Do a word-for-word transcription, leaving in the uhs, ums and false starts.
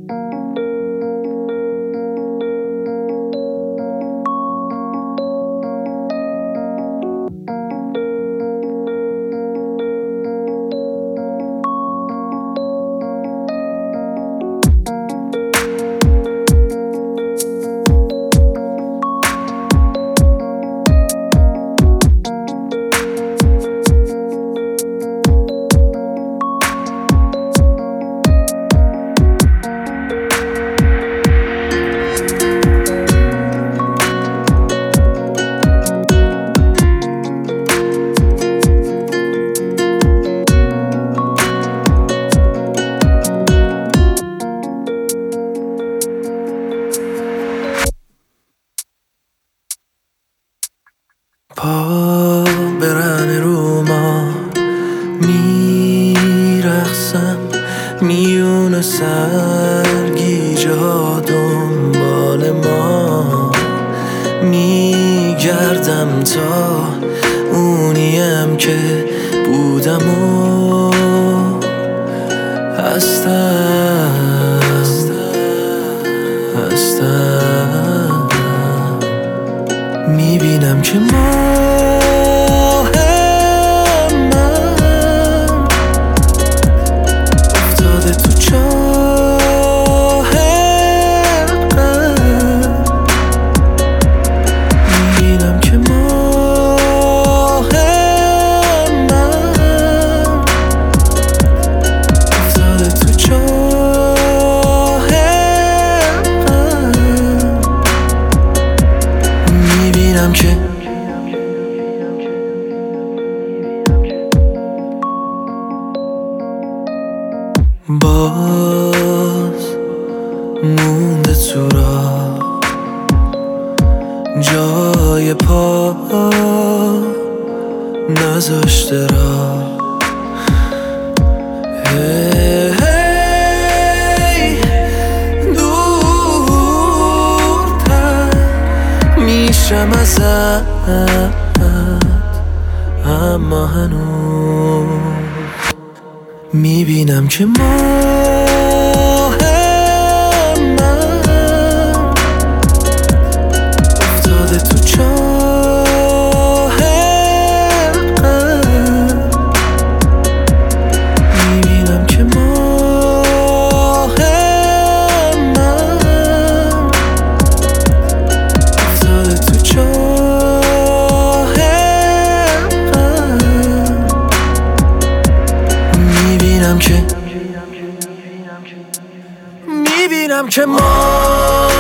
پا برهنه رو ما میرقصم، میونه سرگیجه ها دنبال ما میگردم تا اونیم که بودم و هستم هستم میبینم که ما که باز مونده تو را جای پا نذاشته را هی هی دورتر میشم ازت، اما هنوز میبینم که ما افتاده تو چاه غم، میبینم که ما افتاده تو چاه غم، میبینم که میبینم که ما